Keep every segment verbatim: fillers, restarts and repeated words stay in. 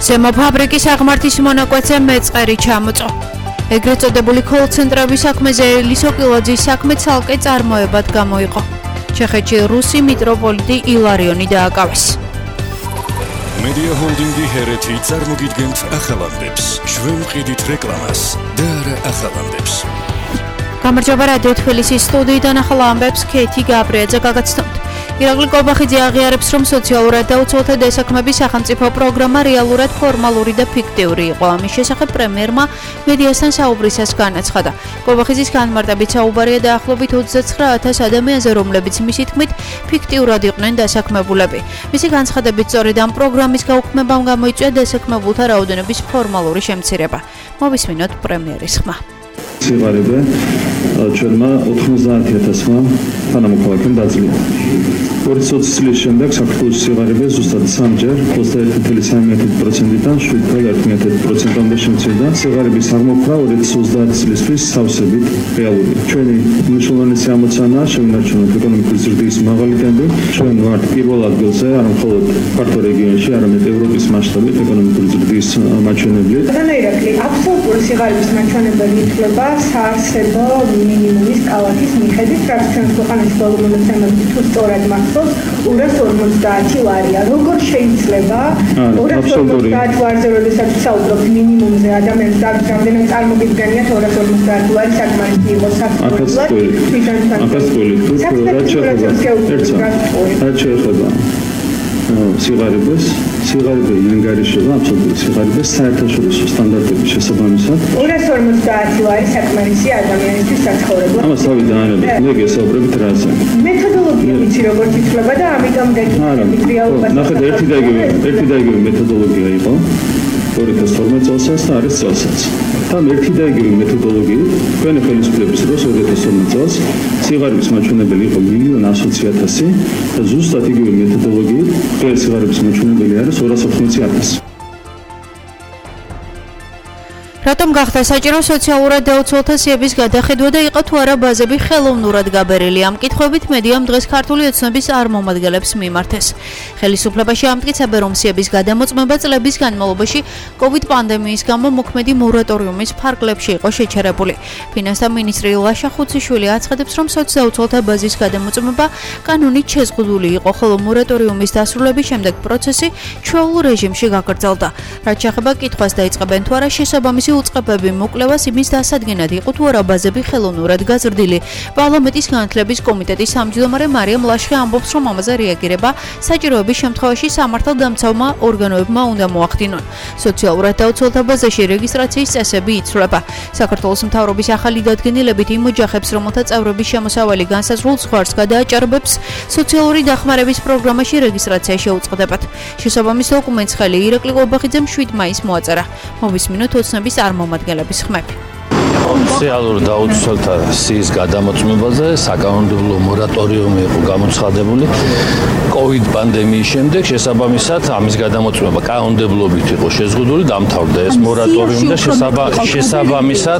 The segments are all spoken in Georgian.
ზემო ფაბრიკის აღმართის მონაკვეთზე მეწყერი ჩამოწო. ეგრეთ წოდებული კოლ-ცენტრების საქმეზე ელისო კილოძის საქმე ცალკე წარმოებად გამოიყო. ჩეხეთში რუსი მიტროპოლიტი ილარიონი დააკავეს. Media Holding-ი ჰერეთი წარმოგიდგენთ ახალამდებს, ჩვენ ვყიდით რეკლამას და არა ახალამდებს. გამარჯობა რადიო თბილისის სტუდიიდან ახალ ამბებს ქეთი გაბრიაძე გაგაცნობთ. ირაკლი კობახიძე აღიარებს, რომ სოციალურად დაუცველთა დასაქმების სახელმწიფო პროგრამა რეალურად ფორმალური და ფიქტიური იყო. ამის შესახებ პრემიერმა მედიასთან საუბრისას განაცხადა. კობახიძის განმარტებით საუბარია დაახლოებით ოცდაცხრა ათას ადამიანზე, რომლებიც მისი თქმით ფიქტიურად იყვნენ დასაქმებულები. მისი განცხადებით, სწორედ ამ პროგრამის გაუქმებამ გამოიწვია დასაქმებულთა რაოდენობის ფორმალური შემცირება. მოვისმინოთ პრემიერის ხმა. სიღარიბე ჩვენმა ოთხმოცდაათი ათასმა თანამოქალაქემ დაძლია. ორი წლის შემდეგ საქართველოს სიღარიბე ზუსტად სამჯერ ოცდაერთი ფاصლე სამი პროცენტიდან შვიდ ფაصლე ერთ პროცენტამდე შემცირდა. სიღარიბის აღმოფხვრა ორი ათას ოცდაათი წლისთვის სავსებით რეალურია. ჩვენი მნიშვნელოვანი ამოცანაა შევინარჩუნოთ ეკონომიკური ზრდის მაღალი ტემპი. ჩვენ ვართ პირველ ადგილზე არა მხოლოდ ქართულ რეგიონში, არამედ ევროპის მასშტაბით ეკონომიკური ზრდის მაჩვენებლით. რანაირად აბსოლუტური სიღარიბის მაჩვენებელი ითვლება საარსებო მინიმუმის კალათის მიხედვით, რაც ჩვენს ქვეყანაში ბოლო მონაცემებით თუ სწორად მახსოვს ორას ორმოცდაათი ლარია. როგორ შეიძლება ორას ორმოცდაათი ლარზე, როდესაც საუბრობთ მინიმუმზე, ადამიანს რამდენად წარმოგიდგენიათ ორას ორმოცდაათი ლარი საკმარისი იყოს საფრთხებლად? აკაც ყოლით თუ რაც შეეხება რაც შეეხება სიღარიბეს, სიღარიბე ინგარიშება აბსოლუტური სიღარიბეს საერთაშორისო სტანდარტების შესაბამისად. ორას ორმოცდაათი ლარი საკმარისი ადამიანისთვის საცხოვრებლად. ამას თავი დაანებეთ, მე გესაუბრებით რაზე. მეთოდოლოგია ვიცი როგორ ითვლება და ამიტომ დაგიწყებით რეალობას. ნახეთ, ერთი და იგივე, ერთი და იგივე მეთოდოლოგია იყო. ორი ათას თორმეტ წელსაც და არის წელსაც. თან ერთი და იგივე მეთოდოლოგიით თქვენი ხელისუფლების დროს ორი ათას თორმეტ წელს სიღარიბის მაჩვენებელი იყო მილიონ ასოცი ათასი და ზუსტად იგივე მეთოდოლოგიით ყველა სიღარიბის მაჩვენებელი არის ორას ოთხმოცი ათასი. რატომ გახდა საჭირო სოციალურად დაუცველთა სიების გადახედვა და იყო თუ არა ბაზები ხელოვნურად გაბერილი? ამ კითხვებით მედიამ დღეს ქართული ოცნების წარმომადგენლებს მიმართეს. ხელისუფლებაში ამტკიცებენ, რომ სიების გადამოწმება წლების განმავლობაში კოვიდ პანდემიის გამო მოქმედი მორატორიუმის ფარგლებში იყო შეჩერებული. ფინანსთა მინისტრი ლაშა ხუციშვილი აცხადებს, რომ სოციალურთა ბაზის გადამოწმება კანონით შეზღუდული იყო, ხოლო მორატორიუმის დასრულების შემდეგ პროცესი ჩვეულ რეჟიმში გაგრძელდა. რაც შეეხება კითხვას დაიწყებენ თუ არა შესაბამისი უწყებები მოკვლევას იმის დასადგენად იყო თუ არა ბაზები ხელოვნურად გაზრდილი. პარლამენტის განათლების კომიტეტის თავმჯდომარე მარიამ ლაშხი ამბობს, რომ ამაზე რეაგირება საჭიროების შემთხვევაში სამართალდამცავმა ორგანოებმა უნდა მოახდინონ. სოციალურად დაუცველთა ბაზაში რეგისტრაციის წესები იცვლება. საქართველოს მთავრობის ახალი დადგენილებით იმ ოჯახებს, რომელთა წევრების შემოსავალი განსაზღვრულ ზღვარს გადააჭარბებს, სოციალური დახმარების პროგრამაში რეგისტრაცია შეუწყდებათ. შესაბამის დოკუმენტს ხელი ირაკლი კობახიძემ შვიდ მაისს მოაწერა. მოვისმინოთ ოცნების წარმომადგენლების ხმები. სოციალურ დაუცველთა სიის გადამოწმებაზე საკანონმდებლო მორატორიუმი იყო გამოცხადებული კოვიდ პანდემიის შემდეგ. შესაბამისად ამის გადამოწმება კანონმდებლობით იყო შეზღუდული, დამთავრდა ეს მორატორიუმი და შესაბამისად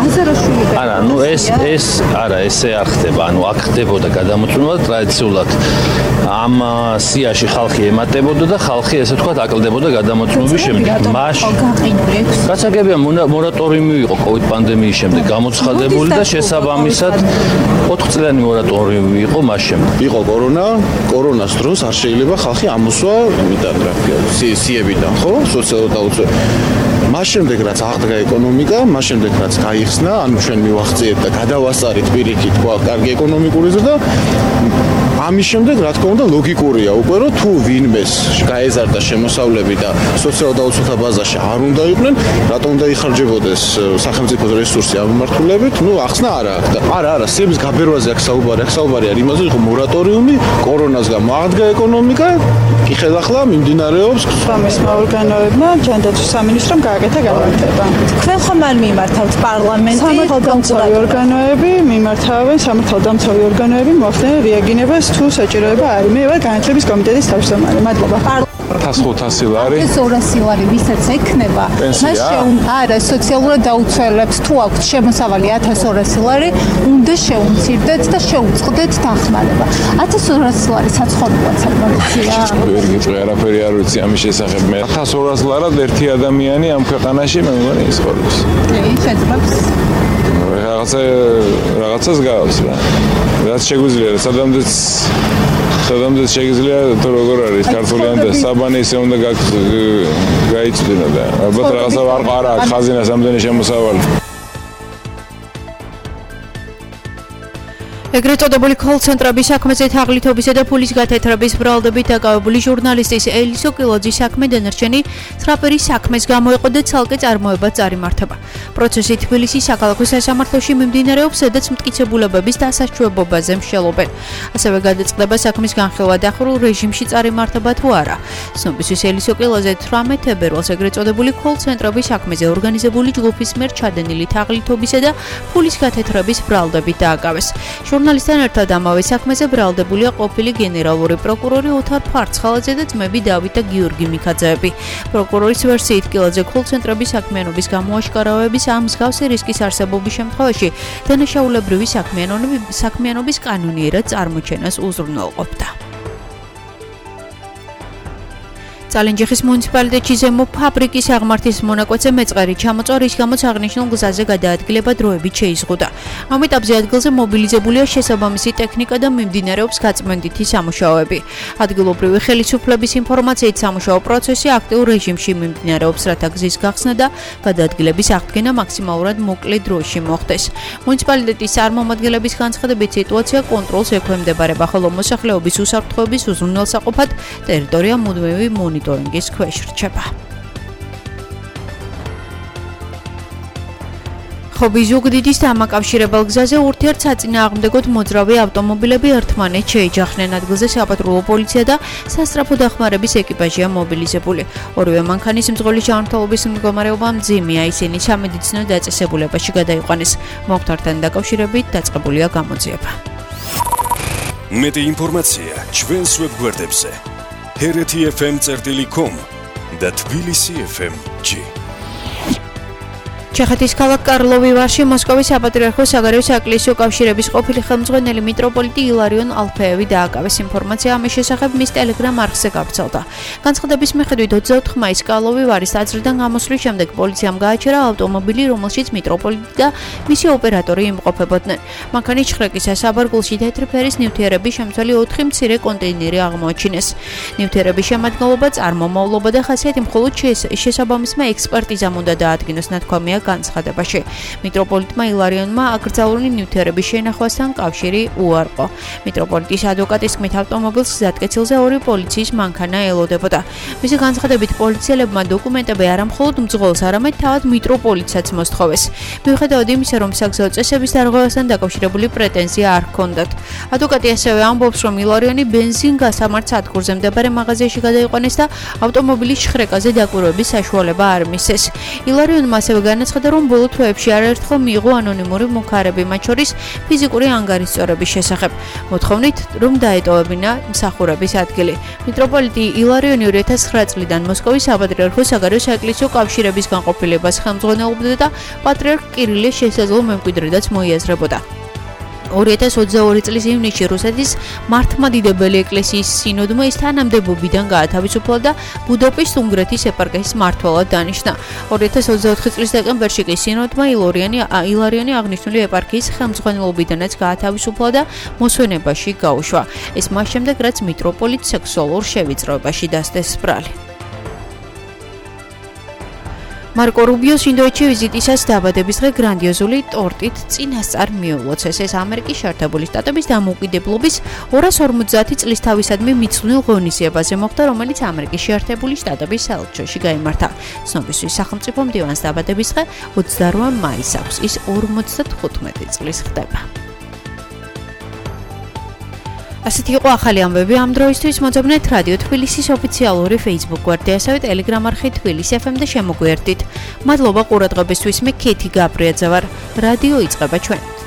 არა, ნუ ეს ეს არა, ესე არ ხდება. ანუ აქ ხდებოდა გადამოწმება ტრადიციულად ამ სიაში ხალხი ემატებოდა და ხალხი ესე ვთქვათ აკლდებოდა გადამოწმების შემდეგ. მაშინ გასაგებია მორატორიუმი იყო კოვიდ პანდემიის შემდეგ გამოცხადებული და შესაბამისად ოთხწლიანი მორატორიუმი იყო მას შემდეგ. იყო კორონა, კორონას დროს არ შეიძლება ხალხი ამოსვა იმიდან რა სიებიდან, ხო? სოციალურად დაუცველი. მას შემდეგ რაც აღდგა ეკონომიკა, მას შემდეგ რაც გაიხსნა, ანუ ჩვენ მივახციეთ და გადავასწარით პირიქით, თქვა, კარგი ეკონომიკური ზრდა. ამის შემდეგ რა თქმა უნდა ლოგიკურია უკვე რომ თუ ვინმეს გაეზარდა შემოსავლები და სოციალურად დაუცველთა ბაზაში არ უნდა იყვნენ, რატომ უნდა იხარჯებოდეს სახელმწიფო რესურსი ამ მიმართულებით? ნუ ახსნა არა აქვს და არა არა სიების გაბერვაზე აქ საუბარი, აქ საუბარი არის იმაზე, იყო მორატორიუმი, კორონას გამო აღდგა ეკონომიკა, კი ხელახლა მიმდინარეობს სამეცნიერო ორგანოებმა ჯანდაცვის სამინისტრომ გააკეთა განმარტება. თქვენ ხომ არ მიმართავთ პარლამენტი? სამართალდამცავი ორგანოები მიმართავენ, სამართალდამცავი ორგანოები მოახდენენ რეაგირებას თუ საჭიროება არის. მე ვარ განათლების კომიტეტის თავმჯდომარე. მადლობა. ათას ხუთასი ლარი. ეს ორასი ლარი ვისაც ექნება? მას შეუნდა არა სოციალურად დაუცველებს თუ აქვთ შემოსავალი ათას ორასი ლარი, უნდა შეუმცირდეთ და შეუწყდეთ დახმარება. ათას ორასი ლარი საცხოვრებლად საკმარისია. ვერ გიწყე, არაფერი არ ვიცი ამის შესახებ. მე ათას ორას ლარად ერთი ადამიანი ამ ქვეყანაში მე მგონი ისყოლებს. კი, შეძლებს. რაღაცა რაღაცას გავს რა. რაც შეგვიძლია, სადამდეც სადამდეც შეგვიძლია თუ როგორ არის ქართულიან და საბანი ისე უნდა გაიცვლინა და ალბათ რაღაცა არ ყარა ხაზინას ამდენი შემოსავალი. ეგრეთ წოდებული კოლ-ცენტრების საქმეზე თაღლითობისა და ფულის გათეთრების ბრალდებით დაკავებული ჟურნალისტის ელისო კილოძის საქმე დანარჩენი ცხრაფერის საქმეს გამოეყო და ცალკე წარმოებაც წარიმართება. პროცესი თბილისის საქალაქო სასამართლოში მიმდინარეობს, სადაც მტკიცებულებების დასაშვებობაზე მსჯელობენ. ასევე გადაწყდება საქმის განხილვა დახურულ რეჟიმში წარიმართება თუ არა. ცნობისთვის ელისო კილოძე თვრამეტ თებერვალს ეგრეთ წოდებული კოლ-ცენტრების საქმეზე ორგანიზებული ჯგუფის მიერ ჩადენილი თაღლითობისა და ფულის გათეთრების ბრალდებით დააკავეს. ჟურნალისტთან ერთად ამავე საქმეზე ბრალდებულია ყოფილი გენერალური პროკურორი ოთარ ფარცხალაძე და ძმები დავით და გიორგი მიქაძეები. პროკურორის ვერსიით კილოძე კოლ-ცენტრების საქმიანობის გამოაშკარავების ამ მსგავსი რისკის არსებობის შემთხვევაში დანაშაულებრივი საქმიანობის კანონიერად წარმოჩენას უზრუნველყოფდა. წალენჯიხის მუნიციპალიტეტში ზემო ფაბრიკის აღმართის მონაკვეთზე მეწყერი ჩამოწვა, რის გამოც აღნიშნულ გზაზე გადაადგილება დროებით შეიზღუდა. ამ ეტაპზე ადგილზე მობილიზებულია შესაბამისი ტექნიკა და მიმდინარეობს გაწმენდითი სამუშაოები. ადგილობრივი ხელისუფლების ინფორმაციით სამუშაო პროცესი აქტიურ რეჟიმში მიმდინარეობს, რათა გზის გახსნა და გადაადგილების აღდგენა მაქსიმალურად მოკლე დროში მოხდეს. მუნიციპალიტეტის წარმომადგენლების განცხადებით სიტუაცია კონტროლს ექვემდებარება, ხოლო მოსახლეობის უსაფრთხოების უზრუნველსაყოფად ტერიტორია მუდმივი მონიტორინგის ქვეშ რჩება. ხობის ზუგდიდის დამაკავშირებელ გზაზე ურთიერთსაწინააღმდეგოდ მოძრავი ავტომობილები ერთმანეთს შეიჯახნენ. ადგილზე საპატრულო პოლიცია და სასწრაფო დახმარების ეკიპაჟია მობილიზებული. ორივე მანქანის მძღოლის ჯანმრთელობის მდგომარეობა მძიმეა, ისინი სამედიცინო დაწესებულებაში გადაიყვანეს. მოხდართან დაკავშირებით დაწყებულია გამოძიება. მეტი ინფორმაცია ჩვენს ვებგვერდებზე ჰერეთი ეფ ემ წერტილი კომ და თბილისი ეფ ემ ჯი. ჩეხეთის ქალაქ კარლოვი ვარში მოსკოვის საპატრიარქოს საგარეო საეკლესიო კავშირების ყოფილი ხელმძღვანელი მიტროპოლიტი ილარიონ ალფეევი დააკავეს. ინფორმაცია ამის შესახებ მის ტელეგრამ არხზე გავრცელდა. განცხადების მიხედვით ოცდაოთხ მაისს კარლოვი ვარის ტაძრიდან გამოსვლის შემდეგ პოლიციამ გააჩერა ავტომობილი, რომელშიც მიტროპოლიტი და მისი ოპერატორი იმყოფებოდნენ. მანქანის ჩხრეკისას საბარგულში თეთრი ფერის ნივთიერების შემცველი ოთხი მცირე კონტეინერი აღმოაჩინეს. ნივთიერების შემადგენლობა, წარმომავლობა და ხასიათი მხოლოდ შესაბამისმა ექსპერტიზამ უნდა დაადგინოს, ნათქვამია განცხადებაში. მიტროპოლიტმა ილარიონმა აკრძალული ნივთიერების შენახვასთან კავშირი უარყო. მიტროპოლიტის ადვოკატის თქმით, ავტომობილს გზატკეცილზე ორი პოლიციის მანქანა ელოდებოდა. მისი განცხადებით, პოლიციელებმა დოკუმენტები არა მხოლოდ მძღოლს, არამედ თავად მიტროპოლიტსაც მოსთხოვეს. მიუხედავად იმისა, რომ საგზაო წესების დარღვევასთან დაკავშირებული პრეტენზია არ ჰქონდათ. ადვოკატი ასევე ამბობს, რომ ილარიონი ბენზინ გასამართ სადგურზე მდებარე მაღაზიაში გადაიყვანეს და ავტომობილის შხრეკაზე დაკვირვების საშუალება არ მისცეს. ილარიონმა ასევე განაცხადა, რომ ბოლო თვეებში არაერთხელ მიიღო ანონიმური მუქარები, მათ შორის ფიზიკური ანგარიშწორების შესახებ, მოთხოვნით, რომ დაეტოვებინა მსახურების ადგილი. მიტროპოლიტი ილარიონი ორი ათას ცხრა წლიდან მოსკოვის საპატრიარქოს საგარეო საეკლესიო კავშირების განყოფილებას ხელმძღვანელობდა და პატრიარქ კირილეს შესაძლო მემკვიდრედაც მოიაზრებოდა. ორი ათას ოცდაორი წლის ივნისში რუსეთის მართლმადიდებელი ეკლესიის სინოდმა ის თანამდებობიდან გაათავისუფლა და ბუდაპეშტ-უნგრეთის ეპარქიის მმართველად დანიშნა. ორი ათას ოცდაოთხი წლის დეკემბერში კი სინოდმა ილარიონი აღნიშნული ეპარქიის ხელმძღვანელობიდანაც გაათავისუფლა და მოსვენებაში გაუშვა. ეს მას შემდეგ, რაც მიტროპოლიტ სექსუალურ შევიწროებაში დასდეს ბრალი. მარკო რუბიოს ინდოეთში ვიზიტისას დაბადების დღე გრანდიოზული ტორტით წინასწარ მიულოცეს. ეს ამერიკის შეერთებული შტატების დამოუკიდებლობის ორას ორმოცდაათი წლის თავისადმი მიძღვნილ ღონისძიებაზე მოხდა, რომელიც ამერიკის შეერთებული შტატების საელჩოში გაიმართა. ცნობისთვის სახელმწიფო მდივანს დაბადების დღე ოცდაორ მაისს აქვს. ის ორმოცდათხუთმეტი წლის ხდება. ასეთი იყო ახალი ამბები ამ დროისთვის. მოძებნეთ რადიო თბილისის ოფიციალური Facebook გვერდი, ასევე Telegram არხი თბილისი ეფ ემ და შემოგვიერთდით. მადლობა ყურადღებისთვის. მე ქეთი გაბრიაძე ვარ. რადიო იწყება ჩვენ.